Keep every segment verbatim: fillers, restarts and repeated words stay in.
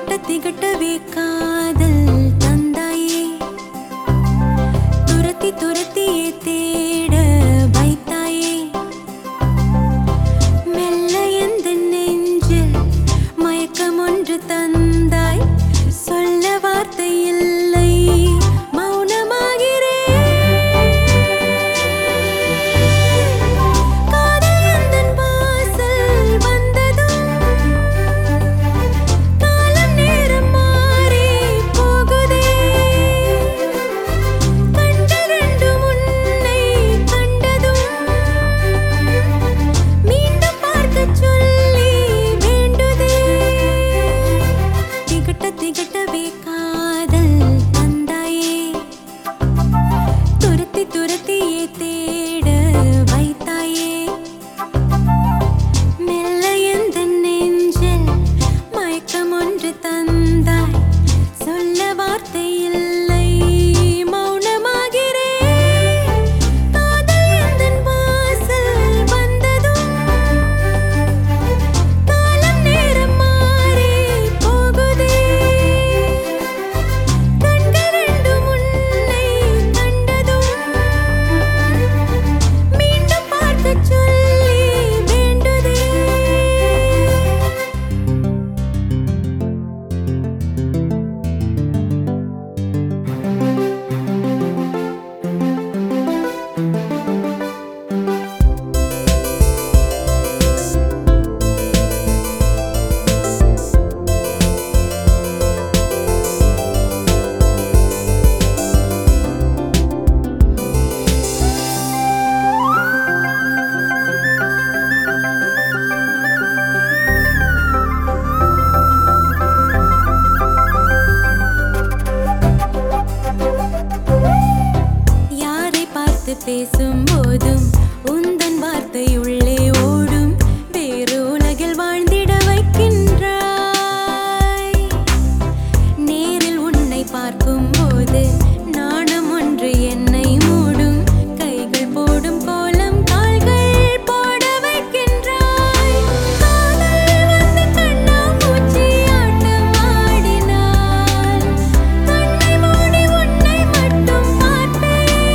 திகட்ட திகட்டவே காதல் தந்தாயே, துரத்தி துரத்தியே தேட வைத்தாயே, மெல்ல எந்த நெஞ்சில் மயக்கம் ஒன்று தந்தாய், சொல்ல வார்த்தை இல்லை திகட்டவே காதல் தந்தாயே, துரத்தி துரத்தியே தேட வைத்தாயே, மெல்ல எந்த நெஞ்சில் மயக்கம் ஒன்று தந்தாய், சொல்ல வார்த்தை இல்லை மௌனமாகிறேன். காதல் எந்தன் வாசல் வந்ததும் காலம் நேரம் மாறி போகுதே, பேசும் போதும் உந்தன் வார்த்தை உள்ளே ஓடும், வேறு உலகில் வாழ்ந்திட வைக்கின்றாய். நேரில் உன்னை பார்க்கும் போது நாணம் ஒன்று என்னை மூடும், கைகள் போடும் கோலம் கால்கள் போட வைக்கின்றாய். காதல் வந்து கண்ணா பூச்சி ஆட்டம் ஆடினாள், கண்ணை மூடி உன்னை மட்டும் பார்ப்பேன்.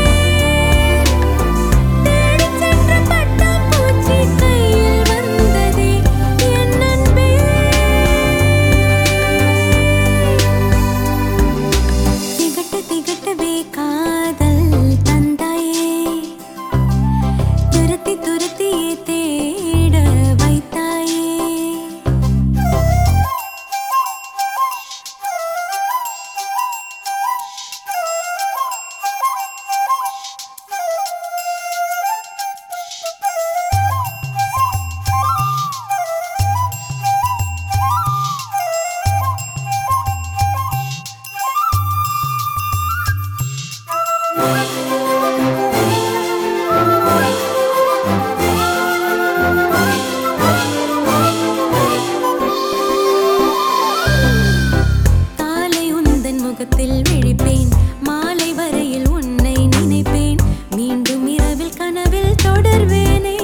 காலை உந்தன் முகத்தில் விழிப்பேன், மாலை வரையில் உன்னை நினைப்பேன், மீண்டும் இரவில் கனவில் தொடர்வேனே.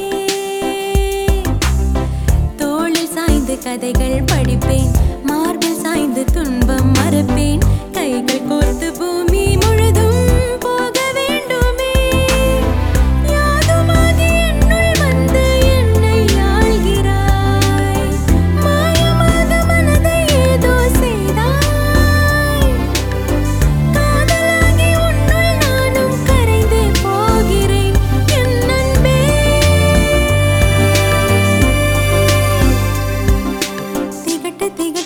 தோளில் சாய்ந்து கதைகள் படிப்பேன், மார்பில் சாய்ந்து துன்பம் மறப்பேன், கைகள் கோர்த்து பூமி முழுதும் போக வேண்டுமே. யாதுமாகி என்னுள் வந்து என்னை ஆள்கிறாய், மாயமாக மனதை ஏதோ செய்தாய். காதலாகி உன்னுள் நானும் கரைந்தே போகிறேன் என் அன்பே. திகட்ட திக